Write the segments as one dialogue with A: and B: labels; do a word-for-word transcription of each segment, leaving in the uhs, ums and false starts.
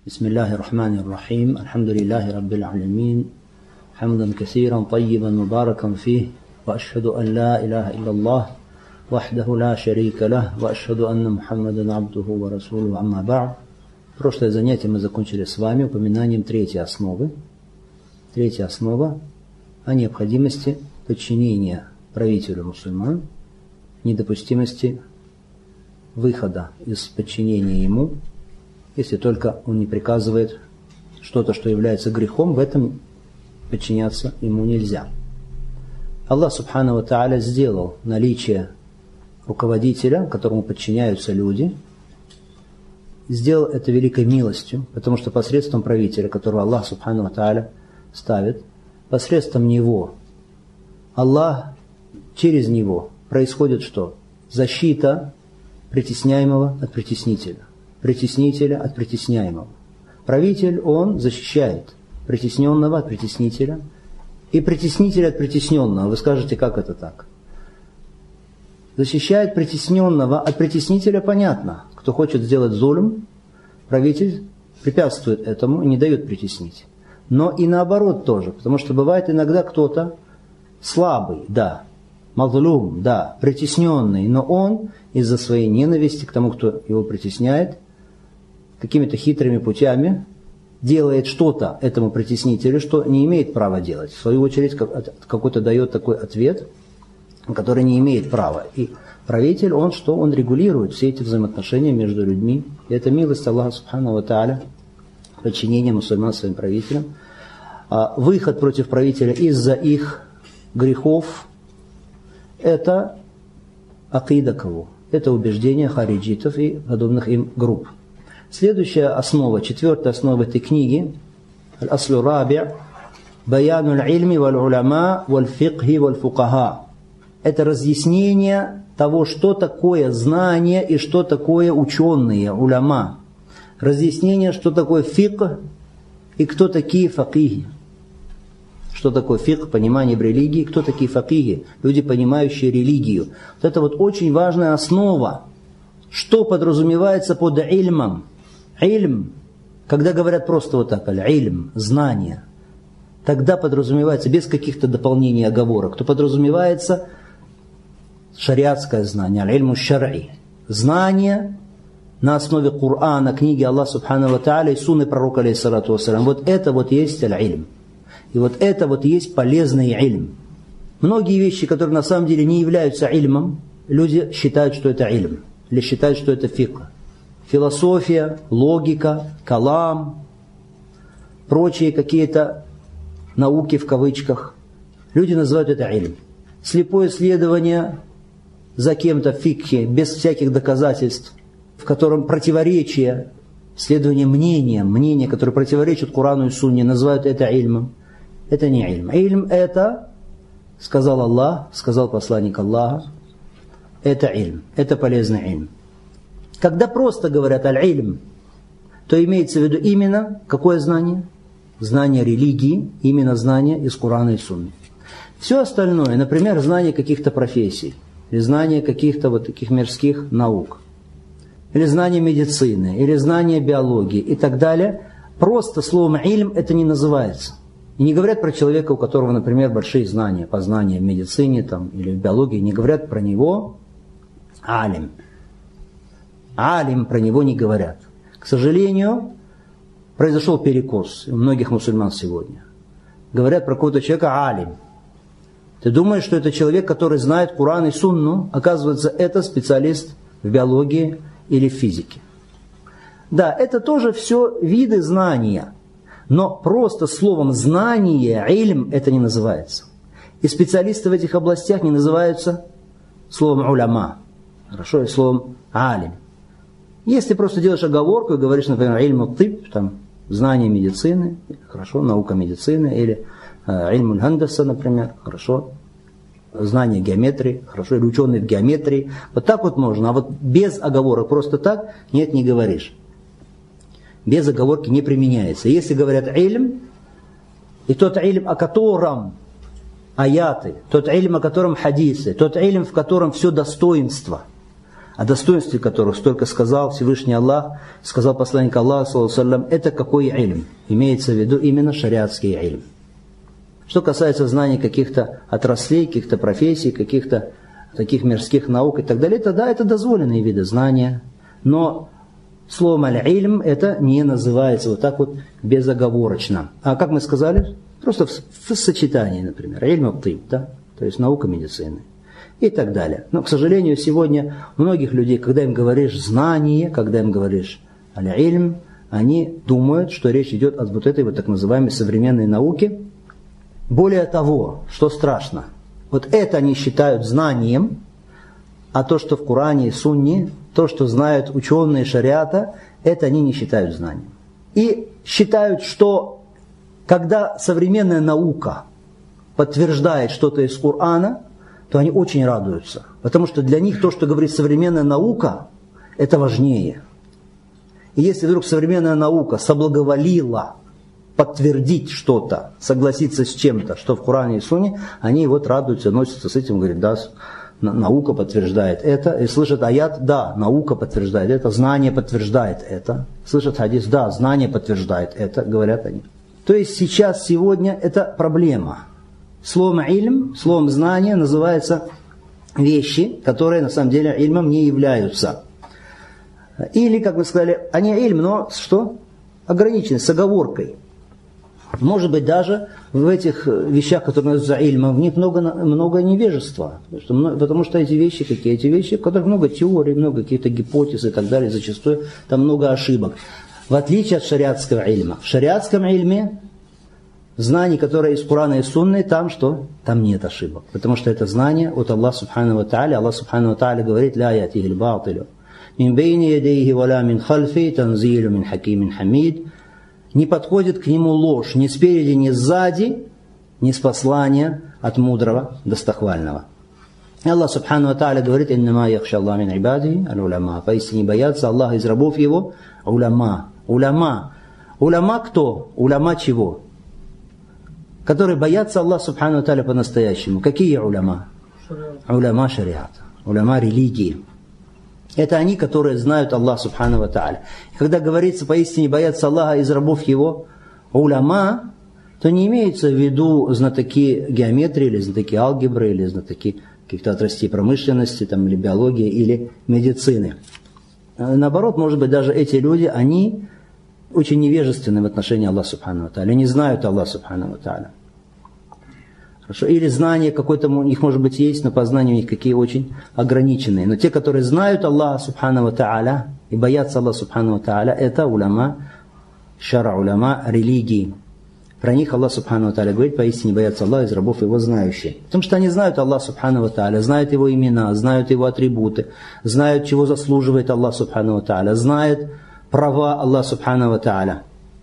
A: بسم الله الرحمن الرحيم الحمد لله رب العالمين حمدا كثيرا طيبا مباركا فيه وأشهد أن لا إله إلا الله وحده لا شريك له وأشهد أن محمدا عبده ورسوله أما بعد. Прошлое занятие мы закончили с вами упоминанием третьей основы. Третья основа о необходимости подчинения правителю мусульман, недопустимости выхода из подчинения ему, если только он не приказывает что-то, что является грехом, в этом подчиняться ему нельзя. Аллах Субхану ва Тааля сделал наличие руководителя, которому подчиняются люди, сделал это великой милостью, потому что посредством правителя, которого Аллах Субхану ва Тааля ставит, посредством него Аллах, через него происходит что? Защита притесняемого от притеснителя, притеснителя от притесняемого. Правитель, он защищает притесненного от притеснителя и притеснителя от притесненного. Вы скажете, как это так? Защищает притесненного от притеснителя, понятно. Кто хочет сделать зулм, правитель препятствует этому и не дает притеснить. Но и наоборот тоже, потому что бывает иногда кто-то слабый, да, мазлум, да, притесненный, но он из-за своей ненависти к тому, кто его притесняет, какими-то хитрыми путями делает что-то этому притеснителю, что не имеет права делать. В свою очередь какой-то дает такой ответ, который не имеет права. И правитель, он что? Он регулирует все эти взаимоотношения между людьми. И это милость Аллаха Субхану ва Тааля, подчинение мусульман своим правителям. А выход против правителя из-за их грехов – это акида кого? Это убеждение хариджитов и подобных им групп. Следующая основа, четвертая основа этой книги, аль-аслу раби' баяну аль-ильми валь-уляма валь-фикхи валь-фукаха. Это разъяснение того, что такое знание и что такое ученые, уляма. Разъяснение, что такое фикх и кто такие факихи. Что такое фикх, понимание в религии, кто такие факихи, люди, понимающие религию. Вот это вот очень важная основа. Что подразумевается под ильмом? Ильм, когда говорят просто вот так, аль-ильм, знание, тогда подразумевается, без каких-то дополнений, оговорок, то подразумевается шариатское знание, аль-ильму шар'и. Знание на основе Корана, книги Аллаха Субхану ва Тааля и сунны пророка алейхиссалату вассалям. Вот это вот есть аль-ильм. И вот это вот есть полезный ильм. Многие вещи, которые на самом деле не являются ильмом, люди считают, что это ильм. Или считают, что это фикх. Философия, логика, калам, прочие какие-то науки в кавычках. Люди называют это ильм. Слепое следование за кем-то в фикхе, без всяких доказательств, в котором противоречие, следование мнениям, мнения, которые противоречат Корану и Сунне, называют это ильмом. Это не ильм. Ильм это, сказал Аллах, сказал посланник Аллаха, это ильм, это полезный ильм. Когда просто говорят аль-ильм, то имеется в виду именно какое знание? Знание религии, именно знание из Корана и Сунны. Все остальное, например, знание каких-то профессий, или знание каких-то вот таких мирских наук, или знание медицины, или знание биологии и так далее, просто словом ильм это не называется. И не говорят про человека, у которого, например, большие знания, познания в медицине там, или в биологии, не говорят про него алим. Алим про него не говорят. К сожалению, произошел перекос у многих мусульман сегодня. Говорят про какого-то человека алим. Ты думаешь, что это человек, который знает Коран и Сунну, оказывается, это специалист в биологии или в физике. Да, это тоже все виды знания. Но просто словом знание, ильм, это не называется. И специалисты в этих областях не называются словом уляма. Хорошо, и словом алим. Если просто делаешь оговорку и говоришь, например, ильму тиб, там, знание медицины, хорошо, наука медицины, или э, ильму хандаса, например, хорошо, знание геометрии, хорошо, или ученый в геометрии, вот так вот можно, а вот без оговорок просто так, нет, не говоришь. Без оговорки не применяется. Если говорят ильм, и тот ильм, о котором аяты, тот ильм, о котором хадисы, тот ильм, в котором все достоинство, о достоинстве которых столько сказал Всевышний Аллах, сказал посланник Аллаха, саллаллаху алейхи ва саллям, это какой ильм? Имеется в виду именно шариатский ильм. Что касается знаний каких-то отраслей, каких-то профессий, каких-то таких мирских наук и так далее, это да, это дозволенные виды знания. Но словом аль-ильм это не называется вот так вот безоговорочно. А как мы сказали, просто в, в сочетании, например, ильм ат-тиб, да, то есть наука медицины. И так далее. Но, к сожалению, сегодня многих людей, когда им говоришь знание, когда им говоришь аль-ильм, они думают, что речь идет о вот этой вот так называемой современной науке. Более того, что страшно, вот это они считают знанием, а то, что в Коране и Сунне, то, что знают ученые шариата, это они не считают знанием. И считают, что когда современная наука подтверждает что-то из Корана, то они очень радуются. Потому что для них то, что говорит современная наука, это важнее. И если вдруг современная наука соблаговолила подтвердить что-то, согласиться с чем-то, что в Коране и Сунне, они вот радуются, носятся с этим, говорят, да, наука подтверждает это. И слышат аят, да, наука подтверждает это, знание подтверждает это. Слышат хадис, да, знание подтверждает это, говорят они. То есть сейчас, сегодня это проблема. Словом ильм, словом знание называются вещи, которые на самом деле ильмом не являются. Или, как мы сказали, они ильм, но что? Ограничены, с оговоркой. Может быть, даже в этих вещах, которые называются ильмом, в них много, много невежества. Потому что эти вещи, какие эти вещи, в которых много теорий, много каких-то гипотез и так далее, зачастую там много ошибок. В отличие от шариатского ильма. В шариатском ильме знаний, которые из Корана и Сунны, там что? Там нет ошибок. Потому что это знание от Аллаха Субхану ва Тааля. Аллах Субхану ва Тааля говорит: «Ля ятихи л-баатилю мин бейни ядейхи ва ля мин хальфи танзилю мин хакимин хамид». Не подходит к нему ложь ни спереди, ни сзади, ни с послания от мудрого, достохвального. И Аллах Субхану ва Тааля говорит: «Иннама яхша Аллах мин ибадихи аль-уляма». Поистине боятся Аллаха из рабов его уляма. Уляма. Уляма кто? Уляма чего? Которые боятся Аллаха Субхану ва Тааля по-настоящему. Какие уляма? Уляма шариата. Уляма религии. Это они, которые знают Аллаха Субхану ва Тааля. И когда говорится поистине боятся Аллаха из рабов его уляма, то не имеется в виду знатоки геометрии, или знатоки алгебры, или знатоки каких-то отраслей промышленности, там, или биологии, или медицины. Наоборот, может быть, даже эти люди, они очень невежественны в отношении Аллаха Субхану ва Тааля, не знают Аллаха Субхану ва Тааля. Хорошо. Или знания какое-то у них, может быть, есть, но познания у них какие очень ограниченные. Но те, которые знают Аллаха Субхану ва Тааля и боятся Аллаха Субхану ва Тааля, это уляма шара, уляма религии. Про них Аллах Субхану ва Тааля говорит: поистине боятся Аллаха из рабов его знающие. Потому что они знают Аллаха Субхану ва Тааля, знают его имена, знают его атрибуты, знают, чего заслуживает Аллах Субхану ва Тааля, знают права Аллаха Субхану ва Тааля.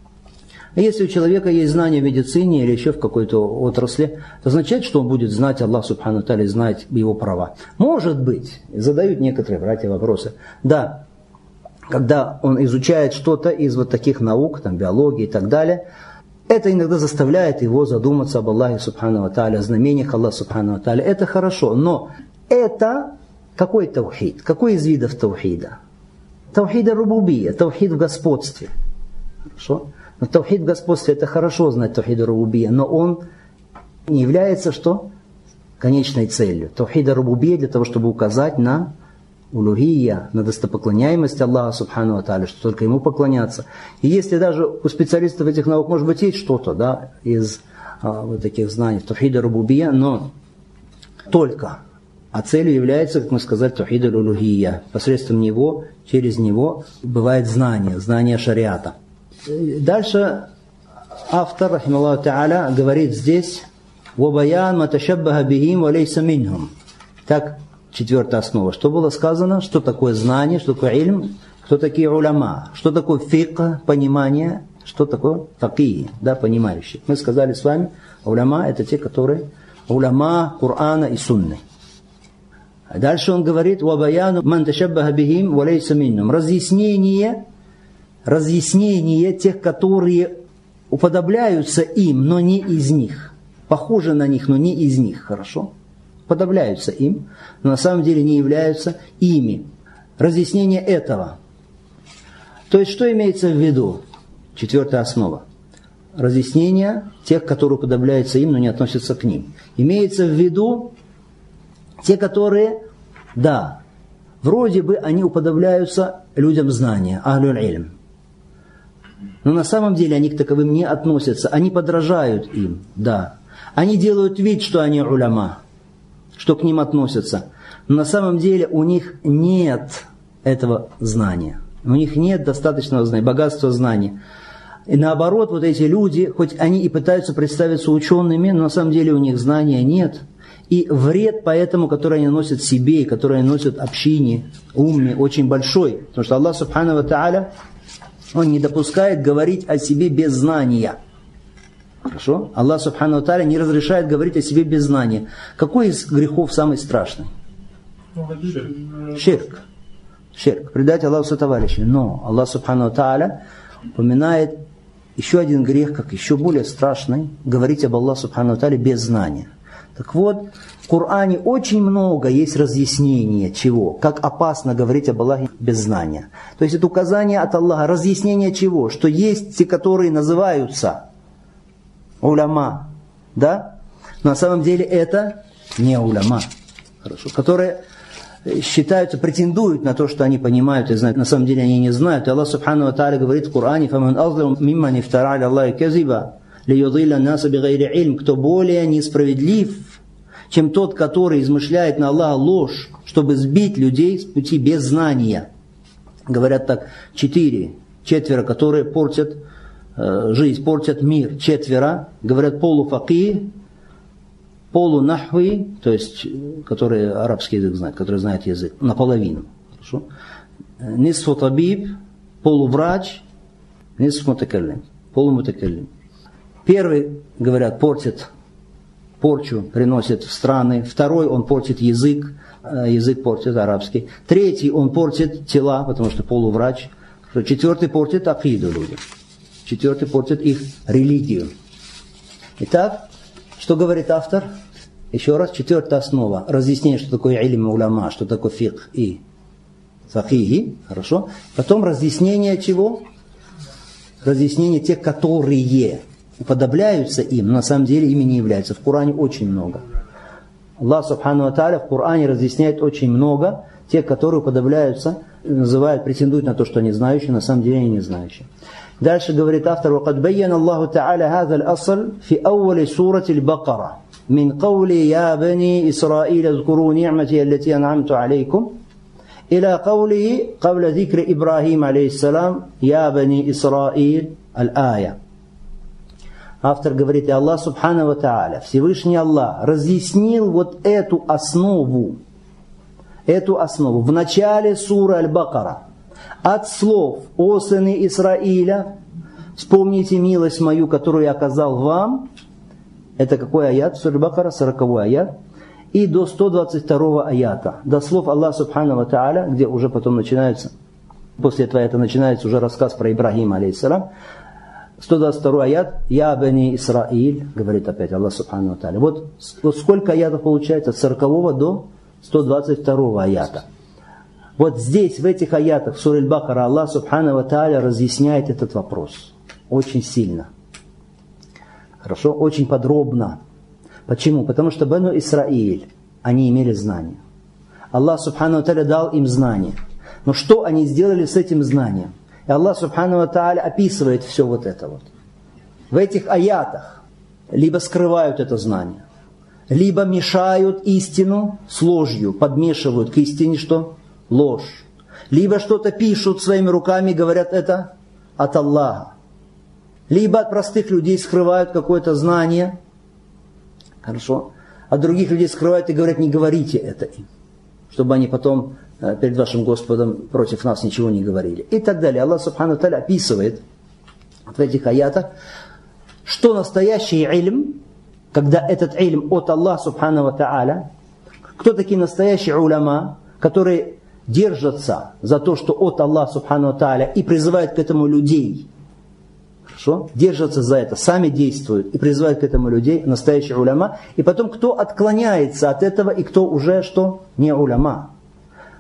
A: А если у человека есть знания в медицине или еще в какой-то отрасли, это означает, что он будет знать Аллах Субхану ва Тааля, знать его права. Может быть, задают некоторые братья вопросы. Да, когда он изучает что-то из вот таких наук, там, биологии и так далее, это иногда заставляет его задуматься об Аллахе Субхану ва Тааля, о знамениях Аллаха Субхану ва Тааля. Это хорошо, но это какой таухид? Какой из видов таухида? Таухид рубубия, таухид в господстве. Хорошо? Но таухид в господстве — это хорошо знать таухид рубубия, но он не является что? Конечной целью. Таухид рубубия для того, чтобы указать на улухия, на достопоклоняемость Аллаха Субхану ва Тааля, что только ему поклоняться. И если даже у специалистов этих наук, может быть, есть что-то, да, из а, вот таких знаний, таухид рубубия, но только. А целью является, как мы сказали, таухид улухия. Посредством него, через него бывает знание, знание шариата. Дальше автор, рахималлаху та'аля, говорит здесь: «Вабаян маташаббаха бихим ва лейса минхум». Так, четвертая основа. Что было сказано? Что такое знание, что такое ильм, кто такие уляма, что такое фикх, понимание, что такое факih, да, понимающие. Мы сказали с вами, уляма — это те, которые уляма Корана и Сунны. Дальше он говорит: «Вабаяну ман ташаббаха бихим ва лейса минхум». Разъяснение Разъяснение тех, которые уподобляются им, но не из них. Похожи на них, но не из них. Хорошо? Уподобляются им, но на самом деле не являются ими. разъяснение этого. То есть, что имеется в виду? Четвертая основа. Разъяснение тех, которые уподобляются им, но не относятся к ним. Имеется в виду те, которые, да, вроде бы они уподобляются людям знания, ахлюль илм. Но на самом деле они к таковым не относятся. Они подражают им, да. Они делают вид, что они уляма, что к ним относятся. Но на самом деле у них нет этого знания. У них нет достаточного знания, богатства знаний. И наоборот, вот эти люди, хоть они и пытаются представиться учеными, но на самом деле у них знания нет. И вред поэтому, который они носят себе, и который они носят общине, умме, очень большой. Потому что Аллах Субхану ва Тааля, Он не допускает говорить о себе без знания. Хорошо? Аллах Субхану ва Тааля не разрешает говорить о себе без знания. Какой из грехов самый страшный? Ширк. Ширк. Предать Аллаху сотоварища. Но Аллах Субхану ва Тааля упоминает еще один грех, как еще более страшный, говорить об Аллахе Субхану ва Тааля без знания. Так вот, в Коране очень много есть разъяснения чего, как опасно говорить об Аллахе без знания. То есть это указание от Аллаха, разъяснение чего, что есть те, которые называются уляма, да? Но на самом деле это не уляма, хорошо, которые считаются, претендуют на то, что они понимают и знают. На самом деле они не знают. И Аллах Субхану ва Тааля говорит в Коране: «Фаман азлам мимман ифтара аля Аллахи казиба лиюдилля наса бигайри илм». Кто более несправедлив, чем тот, который измышляет на Аллаха ложь, чтобы сбить людей с пути без знания. Говорят так, четыре, четверо, которые портят э, жизнь, портят мир. Четверо, говорят, полуфаки, полунахви, то есть, которые арабский язык знают, которые знают язык, наполовину. Хорошо? Нисфу табиб, полуврач, нисфу мутакаллим, полумутакаллим. Первый, говорят, портит, порчу приносит в страны. Второй, он портит язык, язык портит арабский. Третий, он портит тела, потому что полуврач. Четвертый портит акиду людям. Четвертый портит их религию. Итак, что говорит автор? Еще раз, четвертая основа. Разъяснение, что такое илм уляма, что такое фикх и факихи. Хорошо. Потом разъяснение чего? Разъяснение тех, которые уподобляются им, но на самом деле ими не являются. В Коране очень много. Аллах Субхану ва Тааля в Коране разъясняет очень много тех, которые уподобляются, называют, претендуют на то, что они знающие, на самом деле они не знающие. Дальше говорит автор: وَقَدْ بَيَّنَ اللَّهُ تَعَالَى هَذَا الْأَصْلِ فِي أَوَّلِ سُورَةِ الْبَقَرَةِ مِنْ قَوْلِ يَا بَنِي إِسْرَائِيلَ اذْكُرُوا نِعْمَتِيَ الَّتِي أَنْعَمْتُ عَلَيْكُمْ إلى قوله قبل ذكر إبراهيم عليه السلام يا بني إسرائيل الآية. Автор говорит: и Аллах Субхану ва Тааля, Всевышний Аллах, разъяснил вот эту основу, эту основу в начале суры Аль-Бакара. От слов «О сыны Исраиля, вспомните милость мою, которую я оказал вам». Это какой аят? Сура Аль-Бакара, сороковой аят. И до сто двадцать второго аята. До слов Аллаха Субхану ва Тааля, где уже потом начинается, после этого аята начинается уже рассказ про Ибрахима, алейхиссалам. сто двадцать второй аят, «Я бани Исраиль», говорит опять Аллах Субхану ва Тааля. Вот, вот сколько аятов получается? От сорокового до сто двадцать второго аята. Вот здесь, в этих аятах, в суре Аль-Бакара, Аллах Субхану ва Тааля разъясняет этот вопрос. Очень сильно. Хорошо? Очень подробно. Почему? Потому что Бану Исраиль, они имели знания. Аллах Субхану ва Тааля дал им знания. Но что они сделали с этим знанием? И Аллах Субхану ва Тааля описывает все вот это вот. В этих аятах либо скрывают это знание, либо мешают истину с ложью, подмешивают к истине что? Ложь. Либо что-то пишут своими руками, говорят это от Аллаха. Либо от простых людей скрывают какое-то знание. Хорошо. От других людей скрывают и говорят: не говорите это им. Чтобы они потом перед вашим Господом против нас ничего не говорили. И так далее. Аллах Субхану ва Тааля описывает в этих аятах, что настоящий илм, когда этот илм от Аллаха Субхану ва Тааля, кто такие настоящие уляма, которые держатся за то, что от Аллаха Субхану ва Тааля, и призывают к этому людей. Хорошо? Держатся за это, сами действуют и призывают к этому людей, настоящие уляма. И потом, кто отклоняется от этого и кто уже что? Не уляма.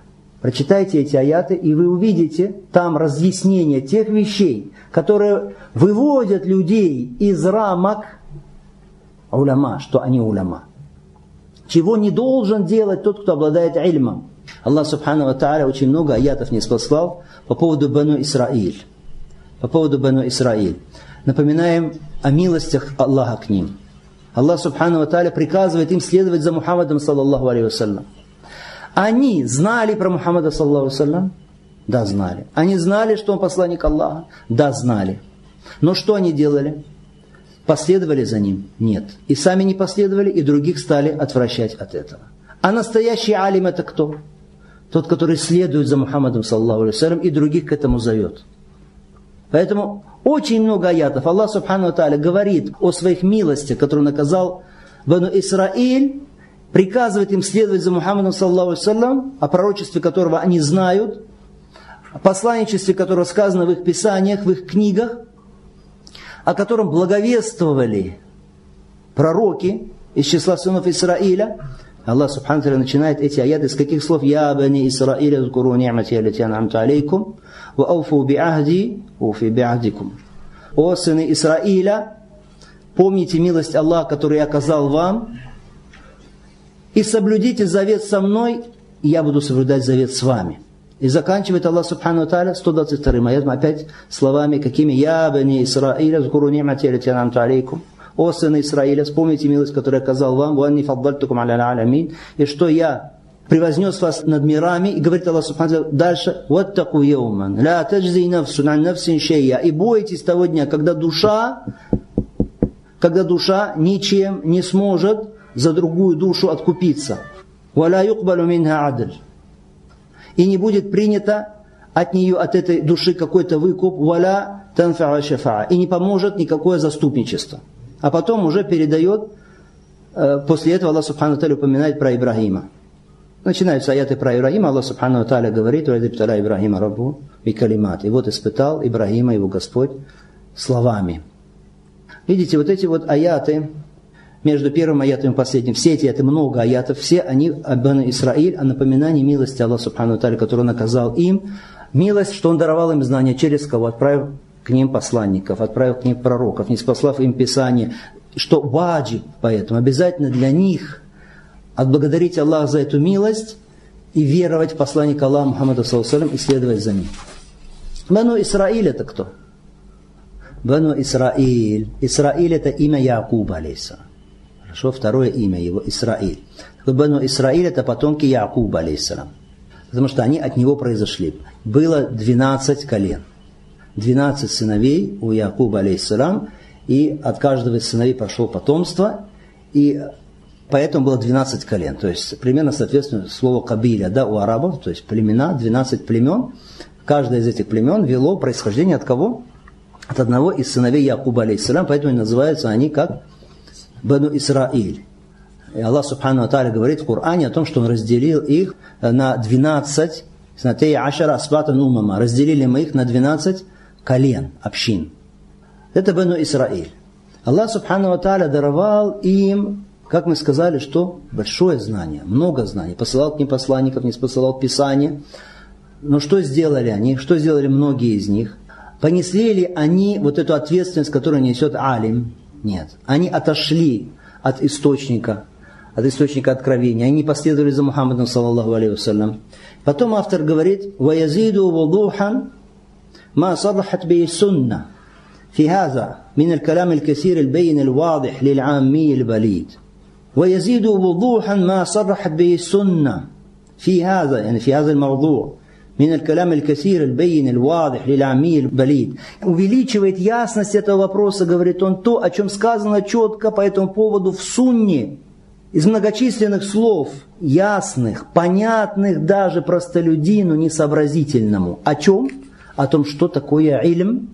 A: Прочитайте эти аяты, и вы увидите там разъяснение тех вещей, которые выводят людей из рамок уляма, что они уляма. Чего не должен делать тот, кто обладает ильмом. Аллах Субхану ва Тааля очень много аятов не спаслал по поводу Бану Исраиль. По поводу Бану Исраиль. Напоминаем о милостях Аллаха к ним. Аллах Субхану ва Тааля приказывает им следовать за Мухаммадом саллаллаху алейхи вассалям. Они знали про Мухаммада саллаллаху алейхи вассалям? Да, знали. Они знали, что он посланник Аллаха? Да, знали. Но что они делали? Последовали за ним? Нет. И сами не последовали, и других стали отвращать от этого. А настоящий алим это кто? Тот, который следует за Мухаммадом саллаллаху алейхи вассалям и других к этому зовет. Поэтому очень много аятов Аллах Субхану ва Тааля говорит о своих милостях, которые наказал Бану Исраиль, приказывает им следовать за Мухаммадом саллаллаху алейхи вассалям, о пророчестве которого они знают, о посланничестве которого сказано в их писаниях, в их книгах, о котором благовествовали пророки из числа сынов Исраиля. Аллах Субхану ва Тааля начинает эти аяты с каких слов? «Я бани Исраиля, зкуру ни'мати аллати ан'амту алейкум, ва ауфу би'ахди, уфи би'ахдикум». О сыны Исраиля, помните милость Аллаха, которую я оказал вам, и соблюдите завет со мной, и я буду соблюдать завет с вами. И заканчивает Аллах Субхану ва Тааля сто двадцать вторым аятом опять словами какими? «Я бани Исраиля, зкуру ни'мати аллати ан'амту алейкум». О сыны Исраиля, вспомните милость, которую я оказал вам, «Ванни фаддальтукум аля алямин», и что я превознес вас над мирами, и говорит Аллах Субхану ва Тааля дальше: «Ваттаку яуман, ла таджзи нафсун ан нафсин шейя», и бойтесь того дня, когда душа, когда душа ничем не сможет за другую душу откупиться. «Валя юкбалу минха адль», и не будет принято от нее, от этой души какой-то выкуп, «Валя танфа'а шафа'a», и не поможет никакое заступничество. А потом уже передает, после этого Аллах Субхану ва Тааля упоминает про Ибрагима. Начинаются аяты про Ибрагима, Аллах Субхану ва Тааля говорит: «Ва идибталя Ибрагима раббу бикалимат». И вот испытал Ибрагима его Господь словами. Видите, вот эти вот аяты, между первым аятом и последним, все эти аяты, много аятов, все они об Бану Исраиль, о напоминании милости Аллаха Субхану ва Тааля, которую он оказал им. Милость, что он даровал им знания, через кого? Отправив к ним посланников, отправив к ним пророков, не спаслав им Писание, что ваджиб, поэтому обязательно для них отблагодарить Аллаха за эту милость и веровать в посланника Аллаха Мухаммада саллаллаху алейхи вассалям и следовать за ним. Бану Исраиль это кто? Бану Исраиль. Исраиль это имя Якуба алейхиссалам. Хорошо, второе имя его Исраиль. Бану Исраиль это потомки Якуба алейхиссалам. Потому что они от него произошли. Было двенадцать колен. двенадцать сыновей у Якуба алейхиссалам, и от каждого из сыновей прошло потомство, и поэтому было двенадцать колен. То есть примерно соответственно слову кабиля, да, у арабов, то есть племена, двенадцать племен. Каждое из этих племен вело происхождение от кого? От одного из сыновей Якуба алейхиссалам, поэтому и называются они как Бану Исраиль. И Аллах Субхану ва Тааля говорит в Коране о том, что Он разделил их на двенадцать, разделили мы их на двенадцать колен, общин. Это Бану Исраиль. Аллах Субхану ва Тааля даровал им, как мы сказали, что большое знание, много знаний. Посылал к ним посланников, не посылал Писание. Но что сделали они? Что сделали многие из них? Понесли ли они вот эту ответственность, которую несет алим? Нет. Они отошли от источника, от источника откровения. Они не последовали за Мухаммадом саллаллаху алейхи вассалям. Потом автор говорит: وَيَزِيدُ وُضُوحًا مَا صَرَّحَتْ بِهِ السُّنَّةِ في هذا من الكلام الكثير البين الواضح للعامي البليد. ويزيد وضوحا ما صرحت به السنة في هذا يعني في هذا الموضوع من الكلام الكثير البين الواضح للعامي البليد. Увеличивает ясность этого вопроса, говорит он, то, о чем сказано четко по этому поводу в сунне, из многочисленных слов, ясных, понятных даже простолюдину несообразительному. О чем? О том, что такое ильм,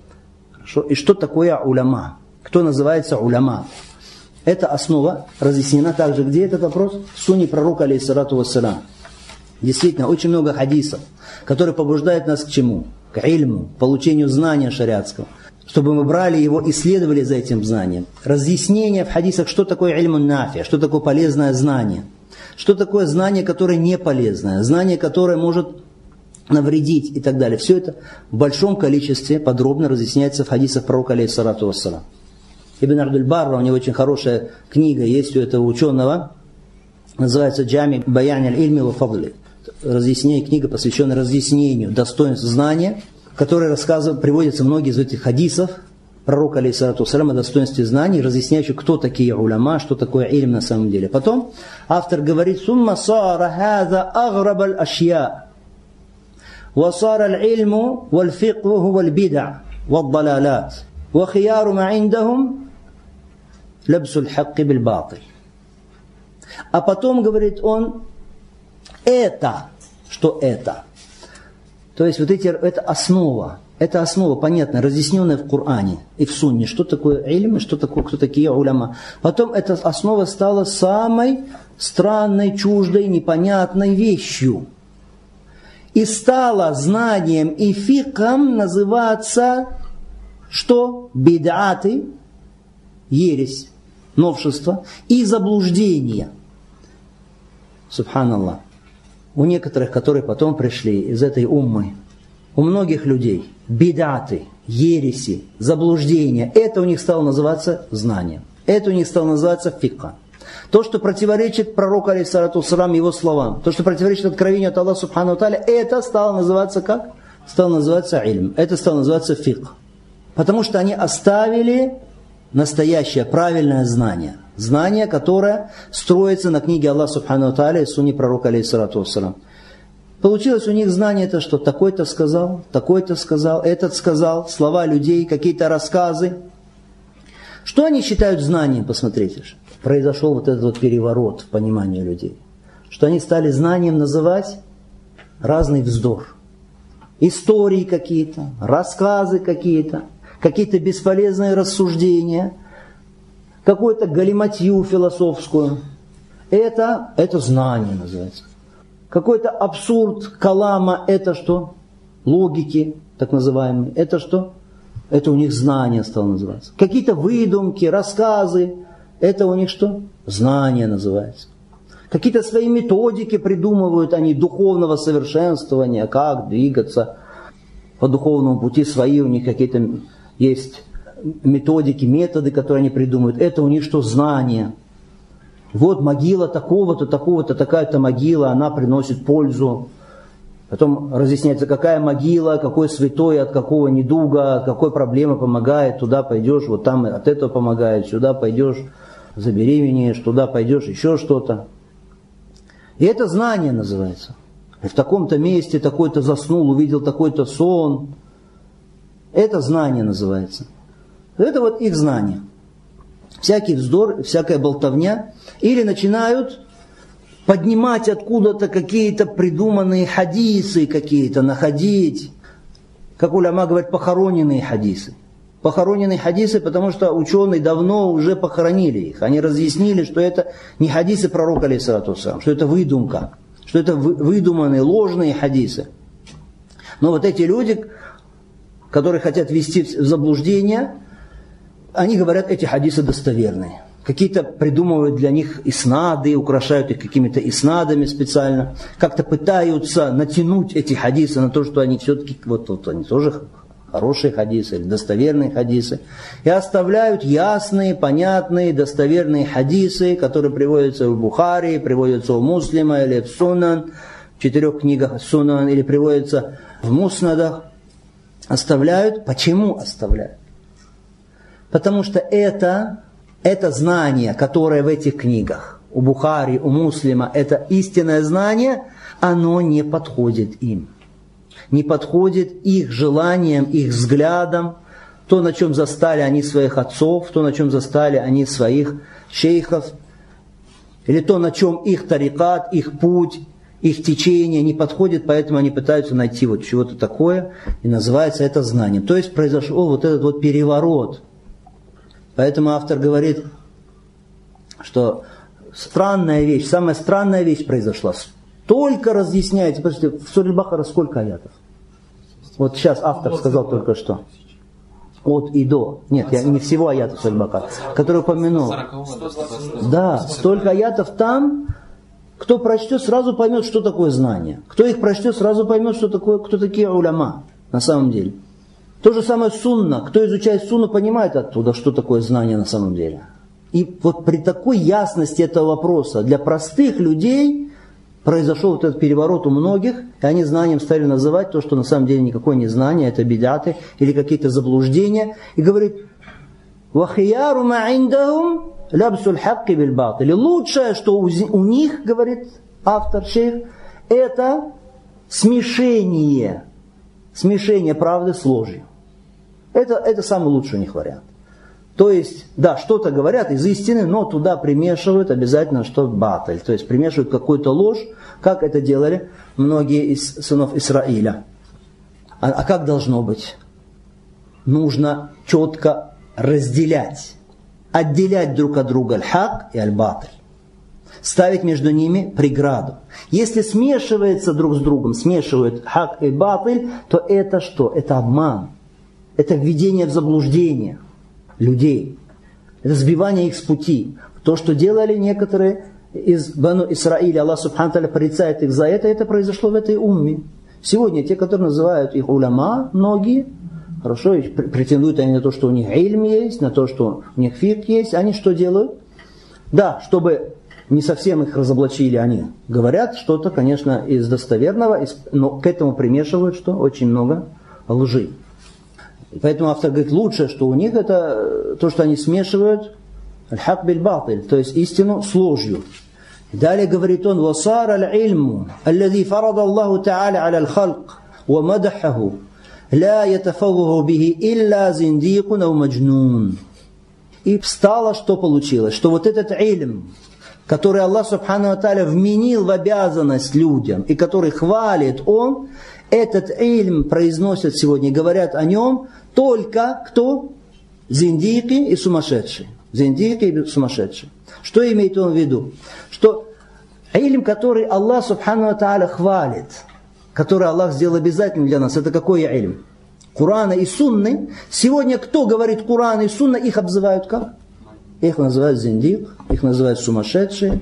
A: и что такое уляма. Кто называется уляма? Эта основа разъяснена также, где этот вопрос? В сунне пророка алейхиссалату вассалям. Действительно, очень много хадисов, которые побуждают нас к чему? К ильму, получению знания шариатского. Чтобы мы брали его и следовали за этим знанием. Разъяснение в хадисах, что такое ильмун нафи, что такое полезное знание. что такое знание, которое не полезное, знание, которое может навредить и так далее. Все это в большом количестве подробно разъясняется в хадисах пророка, алейхиссалату вассалам. Ибн Абдуль-Барра, у него очень хорошая книга есть у этого ученого, называется «Джами Баян аль-Ильми ва Фадли». Разъяснение, книга, посвященная разъяснению достоинств знания, которая рассказывает, приводятся многие из этих хадисов пророка, алейхиссалату вассалам, о достоинстве знаний, разъясняющих, кто такие уляма, что такое ильм на самом деле. Потом автор говорит: «Сумма сара хаза аграб аль-ашья, ва сара аль-ильму валь-фикху валь-бид'а валь-далалат, ва хияру ма индахум лабсу аль-хакки биль-батиль». А потом, говорит он, это, что это? То есть вот эти, это основа, это основа, понятно, разъясненная в Коране и в Сунне, что такое ильм, что такое, кто такие уляма. Потом эта основа стала самой странной, чуждой, непонятной вещью. И стала знанием и фикхом называться, что? Бид'аты, ересь, новшество и заблуждение. Субханаллах. У некоторых, которые потом пришли из этой уммы, у многих людей бид'аты, ереси, заблуждения, это у них стало называться знанием. Это у них стало называться фикха. То, что противоречит пророку, алейхиссалату вассалам, его словам, то, что противоречит откровению от Аллаха субхану ва тааля, это стало называться как? Стало называться ильм. Это стало называться фикх. Потому что они оставили настоящее, правильное знание. Знание, которое строится на книге Аллаха субхану ва тааля и сунне пророка, алейхиссалату вассалам. Получилось у них знание это, что такой-то сказал, такой-то сказал, этот сказал, слова людей, какие-то рассказы. Что они считают знанием, посмотрите же. Произошел вот этот вот переворот в понимании людей. Что они стали знанием называть разный вздор. Истории какие-то, рассказы какие-то, какие-то бесполезные рассуждения, какую-то галиматью философскую. Это, это знание называется. Какой-то абсурд калама, это что? Логики, так называемые. Это что? Это у них знание стало называться. Какие-то выдумки, рассказы, это у них что? Знание называется. Какие-то свои методики придумывают они духовного совершенствования, как двигаться по духовному пути, свои у них какие-то есть методики, методы, которые они придумывают. Это у них что? Знание. Вот могила такого-то, такого-то, такая-то могила, она приносит пользу. Потом разъясняется, какая могила, какой святой, от какого недуга, от какой проблемы помогает. Туда пойдешь, вот там от этого помогает, сюда пойдешь, забеременеешь, туда пойдешь, еще что-то. И это знание называется. И в таком-то месте такой-то заснул, увидел такой-то сон. Это знание называется. Это вот их знание. Всякий вздор, всякая болтовня. Или начинают поднимать откуда-то какие-то придуманные хадисы какие-то, находить. Как уляма говорят, похороненные хадисы. Похороненные хадисы, потому что ученые давно уже похоронили их. Они разъяснили, что это не хадисы пророка, алейхиссалату вассалам, что это выдумка, что это выдуманные, ложные хадисы. Но вот эти люди, которые хотят ввести в заблуждение, они говорят, эти хадисы достоверные. Какие-то придумывают для них иснады, украшают их какими-то иснадами специально. Как-то пытаются натянуть эти хадисы на то, что они все-таки, вот, вот они тоже хорошие хадисы или достоверные хадисы. И оставляют ясные, понятные, достоверные хадисы, которые приводятся в Бухари, приводятся у Муслима или в Сунан, в четырех книгах Сунан, или приводятся в Муснадах. Оставляют. Почему оставляют? Потому что это, это знание, которое в этих книгах, у Бухари, у Муслима, это истинное знание, оно не подходит им. Не подходит их желаниям, их взглядам, то, на чем застали они своих отцов, то, на чем застали они своих шейхов, или то, на чем их тарикат, их путь, их течение не подходит, поэтому они пытаются найти вот чего-то такое, и называется это знанием. То есть произошел вот этот вот переворот. Поэтому автор говорит, что странная вещь, самая странная вещь произошла. Столько разъясняется. Подождите, в суре Аль-Бакара сколько аятов? Вот сейчас автор сказал только что. От и до. Нет, я не всего аятов суре Аль-Бакара, который упомянул. Да, столько аятов там, кто прочтет, сразу поймет, что такое знание. Кто их прочтет, сразу поймет, что такое, кто такие уляма на самом деле. То же самое сунна. Кто изучает сунну, понимает оттуда, что такое знание на самом деле. И вот при такой ясности этого вопроса для простых людей произошел вот этот переворот у многих, и они знанием стали называть то, что на самом деле никакое не знание, это бидаты или какие-то заблуждения. И говорит, «Вахияру ма индахум лябсуль хакки биль батили». Лучшее, что у, у них, говорит автор, шейх, это смешение, смешение правды с ложью. Это, это самый лучший у них вариант. То есть, да, что-то говорят из истины, но туда примешивают обязательно что баталь. То есть примешивают какую-то ложь, как это делали многие из сынов Исраиля. А, а как должно быть? Нужно четко разделять, отделять друг от друга аль-хак и аль-баталь. Ставить между ними преграду. Если смешивается друг с другом, смешивают хак и баталь, то это что? Это обман. Это введение в заблуждение людей. Это сбивание их с пути. То, что делали некоторые из Бану Исраиля, Аллах Субхану Тааля порицает их за это, это произошло в этой умме. Сегодня те, которые называют их уляма, многие, хорошо, претендуют они на то, что у них ильм есть, на то, что у них фикх есть, они что делают? Да, чтобы не совсем их разоблачили, они говорят что-то, конечно, из достоверного, но к этому примешивают что? Очень много лжи. И поэтому автор говорит, лучшее, что у них, это то, что они смешивают аль-хак биль-батиль, то есть истину с ложью. Далее говорит он, وَصَارَ الْعِلْمُ الَّذِي فَرَضَ اللَّهُ تَعَالَى عَلَى الْخَلْقِ وَمَدَحَهُ لَا يَتَفَوَّهُ بِهِ إِلَّا زِنْدِيقٌ أَوْ مَجْنُونٌ. И встало, что получилось, что вот этот ильм, который Аллах Субхану ва Тааля вменил в обязанность людям, и который хвалит Он, этот ильм произносят сегодня, говорят о нем только кто? Зиндики и сумасшедшие. Зиндики и сумасшедшие. Что имеет он в виду? Что ильм, который Аллах Субхану ва Тааля хвалит, который Аллах сделал обязательным для нас, это какой ильм? Курана и Сунны. Сегодня кто говорит Куран и Сунна, их обзывают как? Их называют зиндик, их называют сумасшедшие.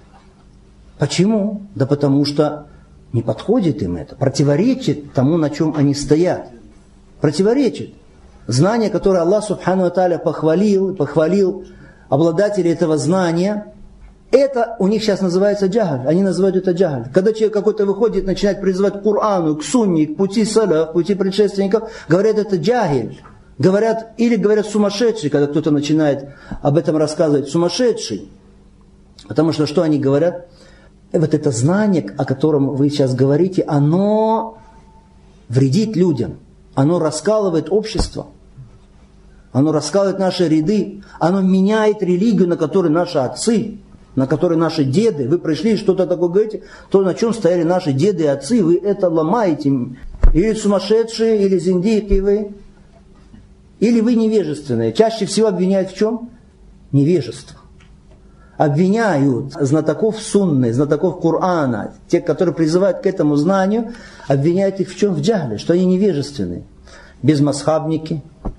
A: Почему? Да потому что не подходит им это, противоречит тому, на чем они стоят. Противоречит. Знание, которое Аллах Субхану ва Тааля похвалил, похвалил обладателей этого знания, это у них сейчас называется джахаль. Они называют это джахаль. Когда человек какой-то выходит, начинает призывать к Корану, к Сунне, к пути салаф, к пути предшественников, говорят, это джахиль. Говорят, или говорят сумасшедший, когда кто-то начинает об этом рассказывать, сумасшедший. Потому что что они говорят? Вот это знание, о котором вы сейчас говорите, оно вредит людям. Оно раскалывает общество. Оно раскалывает наши ряды. Оно меняет религию, на которой наши отцы, на которой наши деды. Вы пришли, что-то такое говорите, то, на чем стояли наши деды и отцы, вы это ломаете. Или сумасшедшие, или зиндики вы. Или вы невежественные. Чаще всего обвиняют в чем? Невежество. Обвиняют знатоков сунны, знатоков Корана, те, которые призывают к этому знанию, обвиняют их в чем? В джахле, что они невежественные. Безмазхабники.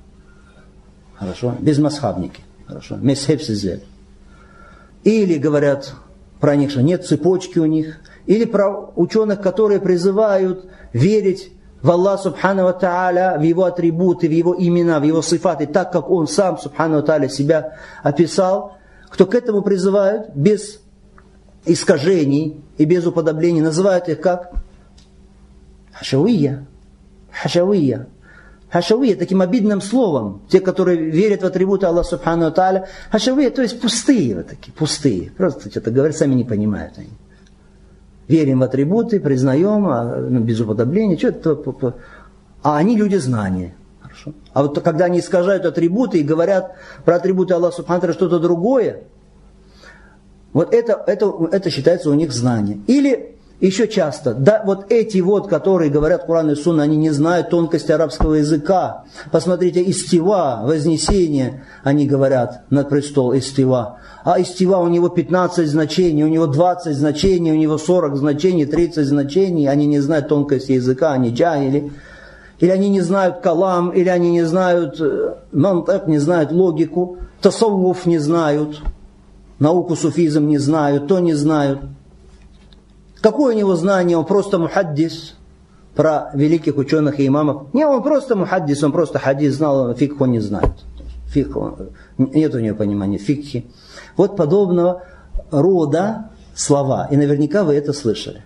A: Хорошо? Безмазхабники. Хорошо? Месхебсизель. Или говорят про них, что нет цепочки у них. Или про ученых, которые призывают верить в Аллах Субхану ва Тааля, в Его атрибуты, в Его имена, в Его сифаты, так как Он сам, Субхану ва Тааля, себя описал. Кто к этому призывают, без искажений и без уподоблений, называют их как? Хашавия. Хашавия. Хашавия, таким обидным словом. Те, которые верят в атрибуты Аллаха Субхану ва Тааля. Хашавия, то есть пустые вот такие, пустые. Просто что-то говорят, сами не понимают они. Верим в атрибуты, признаем, а, ну, без уподобления, что-то. А они люди знания. Хорошо. А вот когда они искажают атрибуты и говорят про атрибуты Аллаха Субхану ва Тааля что-то другое, вот это, это, это считается у них знание. Или еще часто, да, вот эти вот, которые говорят Куран и Сунна, они не знают тонкости арабского языка. Посмотрите, истива, вознесение, они говорят над престол, истива. А истива у него пятнадцать значений, у него двадцать значений, у него сорок значений, тридцать значений. Они не знают тонкости языка, они джахили. Или они не знают калам, или они не знают мантак, не знают логику, тасаввуф не знают, науку суфизм не знают, то не знают. Какое у него знание? Он просто мухаддис про великих ученых и имамов. Не, он просто мухаддис, он просто хадис знал, он фикх он не знает. Фикх, нет у него понимания фикхи. Вот подобного рода слова. И наверняка вы это слышали.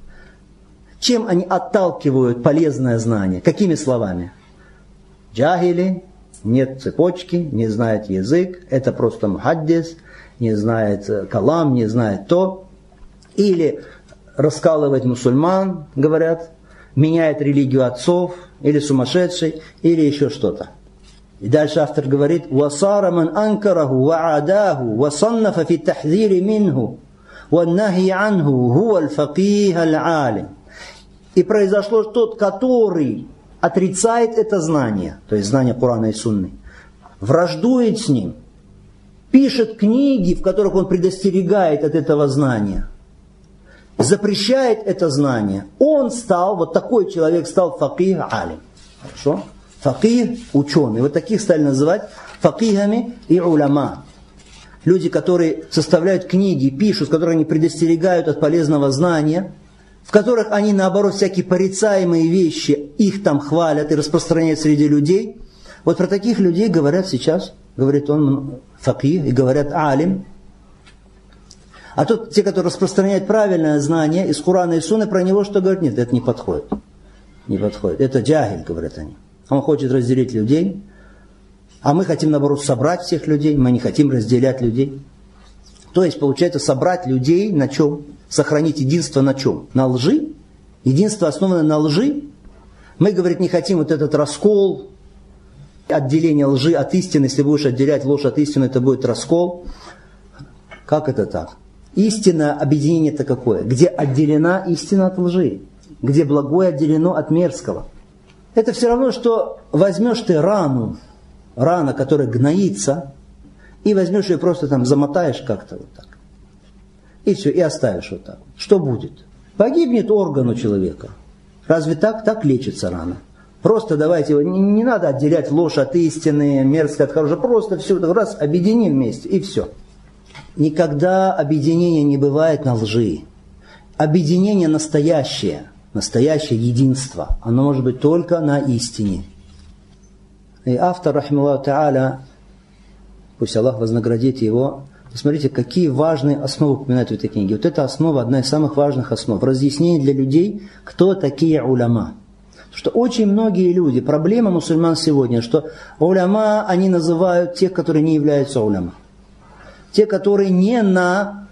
A: Чем они отталкивают полезное знание? Какими словами? Джахили, нет цепочки, не знает язык, это просто мухаддис, не знает калам, не знает то. Или раскалывает мусульман, говорят, меняет религию отцов, или сумасшедший, или еще что-то. И дальше автор говорит: «Васара ман анкараху ва адаху ва саннафа фи тахзири минху ва нахи анху хуа аль-факих аль-алим». И произошло, что тот, который отрицает это знание, то есть знание Корана и Сунны, враждует с ним, пишет книги, в которых он предостерегает от этого знания, запрещает это знание, он стал, вот такой человек стал факих алим. Хорошо? Факих – ученый. Вот таких стали называть факихами и уляма. Люди, которые составляют книги, пишут, в которых они предостерегают от полезного знания, в которых они, наоборот, всякие порицаемые вещи, их там хвалят и распространяют среди людей. Вот про таких людей говорят сейчас, говорит он, факих, и говорят алим. А тут те, которые распространяют правильное знание из Корана и Сунны, про него что говорят? Нет, это не подходит. Не подходит. Это джахиль, говорят они. Он хочет разделить людей, а мы хотим, наоборот, собрать всех людей, мы не хотим разделять людей. То есть, получается, собрать людей на чем? Сохранить единство на чем? На лжи? Единство основано на лжи? Мы, говорит, не хотим вот этот раскол, отделение лжи от истины. Если будешь отделять ложь от истины, это будет раскол. Как это так? Истинное объединение-то какое? Где отделена истина от лжи? Где благое отделено от мерзкого? Это все равно, что возьмешь ты рану, рана, которая гноится, и возьмешь ее просто там замотаешь как-то вот так. И все, и оставишь вот так. Что будет? Погибнет орган у человека. Разве так? Так лечится рана. Просто давайте, не, не надо отделять ложь от истины, мерзкое от хорошего. Просто все раз объединим вместе, и все. Никогда объединение не бывает на лжи. Объединение настоящее. Настоящее единство, оно может быть только на истине. И автор, рахималлаху та'аля, пусть Аллах вознаградит его, посмотрите, какие важные основы упоминают в этой книге. Вот эта основа одна из самых важных основ. Разъяснение для людей, кто такие уляма. Потому что очень многие люди, проблема мусульман сегодня, что уляма, они называют тех, которые не являются уляма. Те, которые не на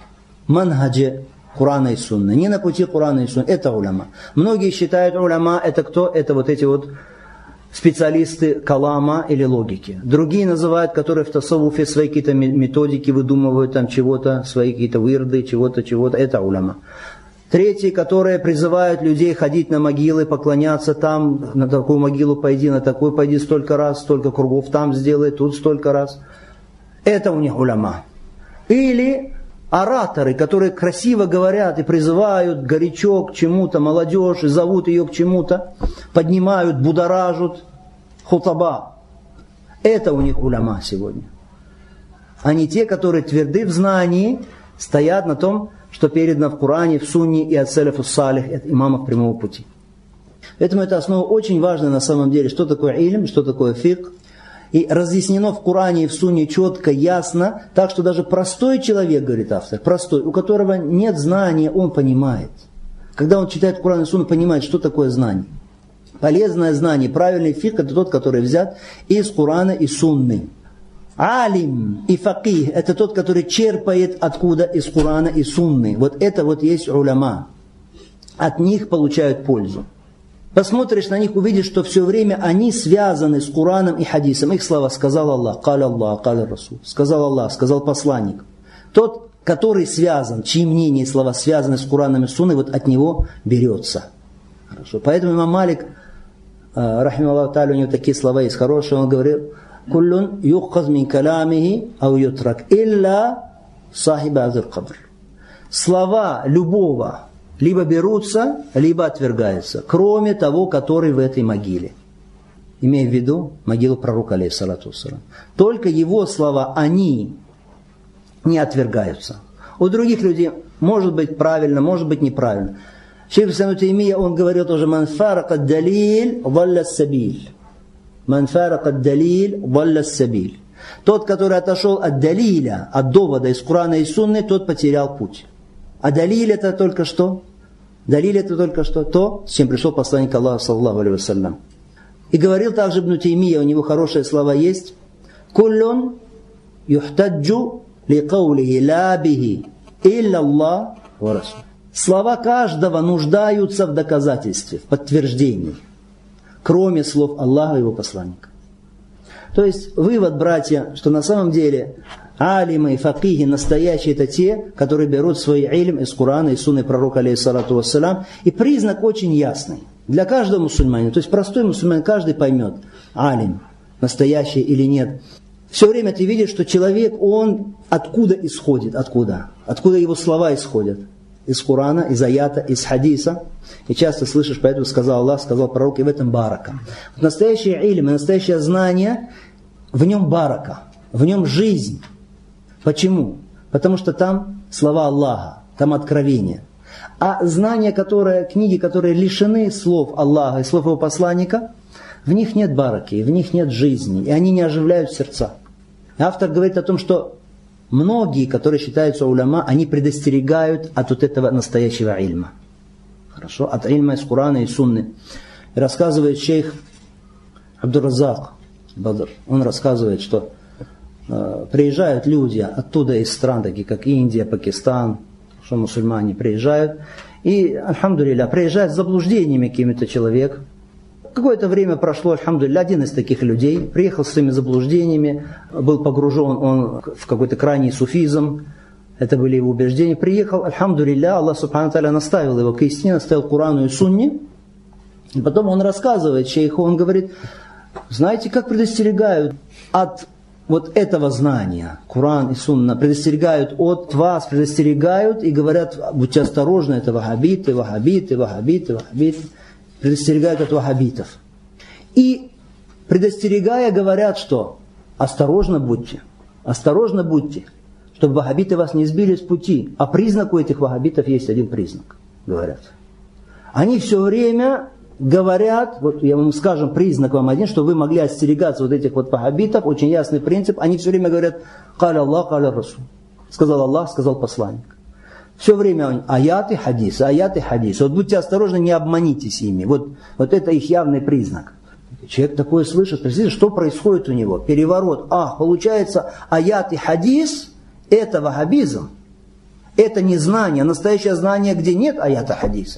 A: манхадже Курана и Сунна, не на пути Курана и Сунна, это уляма. Многие считают уляма, это кто? Это вот эти вот специалисты калама или логики. Другие называют, которые в тасаввуфе свои какие-то методики выдумывают, там чего-то, свои какие-то вирды, чего-то, чего-то, это уляма. Третьи, которые призывают людей ходить на могилы, поклоняться там, на такую могилу пойди, на такую пойди столько раз, столько кругов там сделай, тут столько раз. Это у них уляма. Или ораторы, которые красиво говорят и призывают горячо к чему-то, молодежь, и зовут ее к чему-то, поднимают, будоражат, хутаба. Это у них уляма сегодня. Они те, которые тверды в знании, стоят на том, что передано в Коране, в Сунне и от салафу салих, от имамов прямого пути. Поэтому эта основа очень важна на самом деле. Что такое илм, что такое фикх. И разъяснено в Коране и в Сунне четко, ясно, так что даже простой человек, говорит автор, простой, у которого нет знания, он понимает. Когда он читает Коран и Сунну, понимает, что такое знание. Полезное знание, правильный фикх, это тот, который взят из Корана и Сунны. Алим и факих, это тот, который черпает откуда из Корана и Сунны. Вот это вот есть уляма. От них получают пользу. Посмотришь на них, увидишь, что все время они связаны с Кораном и хадисом. Их слова сказал Аллах, каля Аллах, каля Расул. Сказал Аллах, сказал посланник. Тот, который связан, чьи мнения и слова связаны с Кораном и Сунной, вот от него берется. Хорошо. Поэтому имам Малик, рахималлаху та'аля, у него такие слова есть хорошие, он говорил: «Куллун юхаз мин калямихи ау ютрак, илля сахиба азир кабр». Слова любого либо берутся, либо отвергаются, кроме того, который в этой могиле. Имея в виду могилу пророка, алейхиссалату вассалам. Только его слова, они не отвергаются. У других людей Может быть правильно, может быть неправильно. Шейх ибн Таймия, он говорил тоже: «Ман фарака далиль, валля сабиль». «Ман фарака далиль, валля сабиль». Тот, который отошел от далиля, от довода из Корана и Сунны, тот потерял путь. А далиль это только что? Далиль это только что? То, с чем пришел посланник Аллаха, саллаллаху алейхи вассалям. И говорил также Ибн Таймия, у него хорошие слова есть: «Куллун юхтаджу ли каулихи ла бихи илля Аллах ва расул». Слова каждого нуждаются в доказательстве, в подтверждении, кроме слов Аллаха и его посланника. То есть вывод, братья, что на самом деле алимы и факихи настоящие это те, которые берут свой илм из Корана и Сунны пророка, алейхиссалату вассалям. И признак очень ясный для каждого мусульманина. То есть простой мусульманин, каждый поймет, алим настоящий или нет. Все время ты видишь, что человек, он откуда исходит, откуда? Откуда его слова исходят? Из Корана, из аята, из хадиса. И часто слышишь, поэтому сказал Аллах, сказал пророк, и в этом барака. Вот настоящее илм, настоящее знание, в нем барака, в нем жизнь. Почему? Потому что там слова Аллаха, там откровение. А знания, которые, книги, которые лишены слов Аллаха и слов его посланника, в них нет бараки, в них нет жизни, и они не оживляют сердца. Автор говорит о том, что многие, которые считаются уляма, они предостерегают от вот этого настоящего ильма. Хорошо? От ильма из Корана и Сунны. И рассказывает шейх Абдур-Раззак Бадр. Он рассказывает, что э, приезжают люди оттуда из стран, такие как Индия, Пакистан, что мусульмане приезжают. И, альхамдулилля, приезжает с заблуждениями каким-то человек. Какое-то время прошло, альхамдулилля, один из таких людей приехал с своими заблуждениями, был погружен он в какой-то крайний суфизм, это были его убеждения. Приехал, альхамдулилля, Аллах субхану тааля наставил его к истине, наставил Корану и Сунне. И потом он рассказывает шейху, он говорит: знаете, как предостерегают от вот этого знания, Коран и Сунна, предостерегают от вас, предостерегают и говорят: будьте осторожны, это вахабиты, вахабиты, вахабиты, вахабиты. Предостерегают от вахабитов. И предостерегая говорят, что осторожно будьте, осторожно будьте, чтобы вахабиты вас не сбили с пути. А признак у этих вахабитов есть один признак, говорят. Они все время говорят, вот я вам скажем признак вам один, что вы могли остерегаться вот этих вот вахабитов, очень ясный принцип. Они все время говорят: «Каля Аллах, каля Расул». Сказал Аллах, сказал посланник. Все время аяты, хадисы, аяты, хадисы. Вот будьте осторожны, не обманитесь ими. Вот, вот это их явный признак. Человек такое слышит, представляете, что происходит у него? Переворот. Ах, получается, аят и хадис – это вахабизм. Это не знание, настоящее знание, где нет аята хадиса.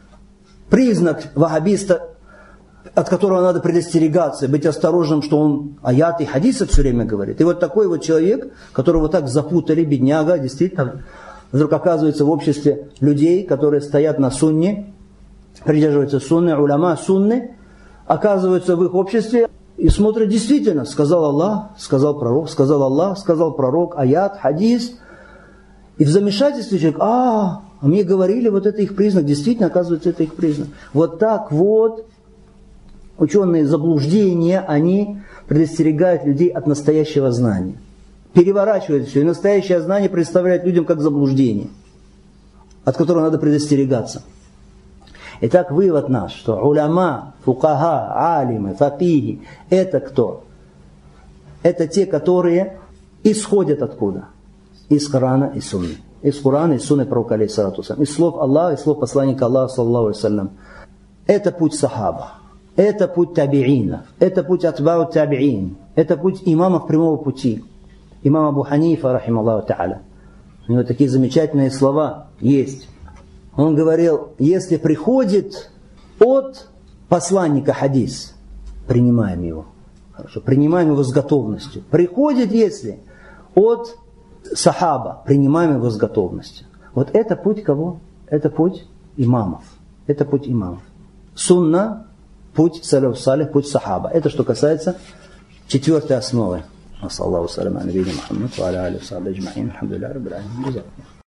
A: Признак вахабиста, от которого надо предостерегаться, быть осторожным, что он аят и хадисы все время говорит. И вот такой вот человек, которого так запутали, бедняга, действительно, вдруг оказывается в обществе людей, которые стоят на сунне, придерживаются сунны, уляма сунны, оказываются в их обществе и смотрят: действительно, сказал Аллах, сказал пророк, сказал Аллах, сказал пророк, аят, хадис. И в замешательстве человек: а, а мне говорили, вот это их признак, действительно, оказывается, это их признак. Вот так вот ученые заблуждения, они предостерегают людей от настоящего знания. Переворачивает все. И настоящее знание представляет людям как заблуждение, от которого надо предостерегаться. Итак, вывод наш, что уляма, фукаха, алимы, факихи – это кто? Это те, которые исходят откуда? Из Корана и Сунны. Из Корана и Сунны пророка, алейхиссалату вассалям. Из слов Аллаха, из слов посланника Аллаха, саллаллаху алейхи вассалям. Это путь сахаба. Это путь табиинов. Это путь атбау табиин. Это путь имамов прямого пути. Имам Абу Ханифа, рахималлаху та'аля. У него такие замечательные слова есть. Он говорил: если приходит от посланника хадис, принимаем его. Хорошо, принимаем его с готовностью. Приходит, если от сахаба, принимаем его с готовностью. Вот это путь кого? Это путь имамов. Это путь имамов. Сунна, путь салаф салих, путь сахаба. Это что касается четвертой основы. وصلى الله وسلم على نبينا محمد وعلى اله وصحبه اجمعين الحمد لله رب العالمين.